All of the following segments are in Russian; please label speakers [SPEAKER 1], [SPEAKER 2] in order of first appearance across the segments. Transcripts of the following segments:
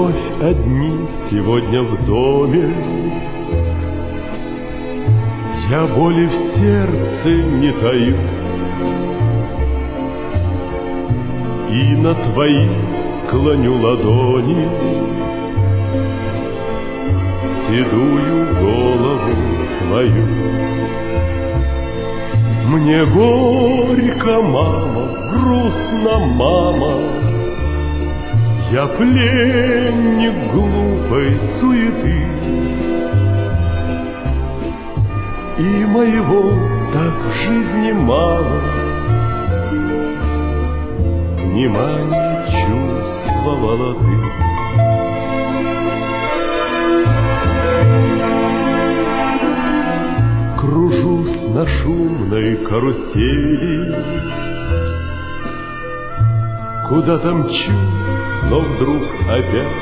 [SPEAKER 1] вновь одни сегодня в доме. Я боли в сердце не таю, и на твои клоню ладони седую голову свою. Мне горько, мама, грустно, мама, я пленник глупой суеты, и моего так в жизни мало внимания чувствовала ты. Кружусь на шумной карусели, куда-то мчусь, но вдруг опять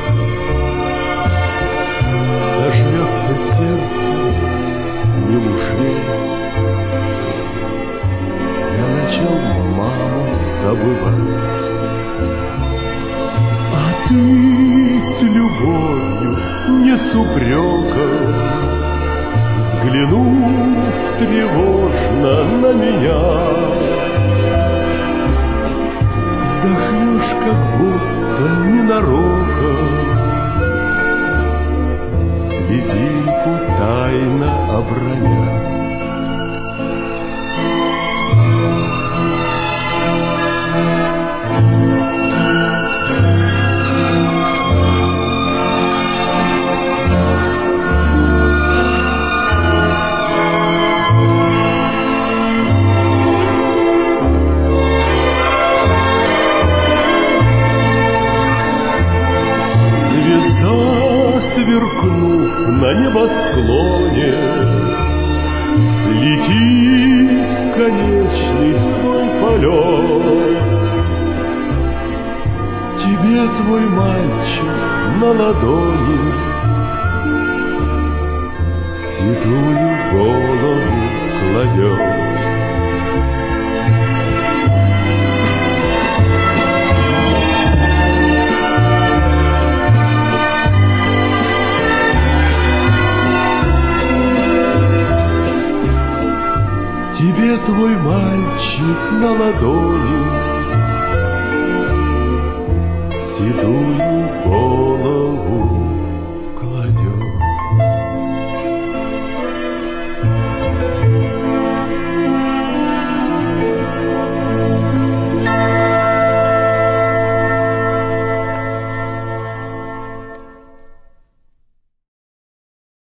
[SPEAKER 1] зажмется сердце, неужели я начал маму забывать? А ты с любовью, не с упреком, взглянув тревожно на меня, вздохнешь, как будто ненароком, слезинку тайно оброня. Сверкнув на небосклоне, летит в конечный свой полет. Тебе твой мальчик на ладони седую голову кладет. Тебе твой мальчик на ладони седую голову